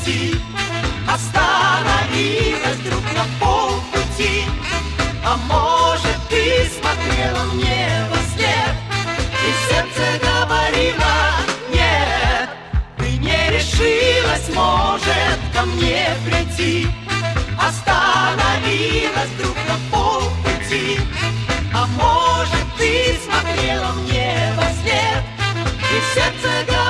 прийти. Остановилась вдруг на полпути. А может, ты смотрела мне во след, и сердце говорило нет. Ты не решилась, может, ко мне прийти. Остановилась вдруг на полпути. А может, ты смотрела мне во след, и сердце говорило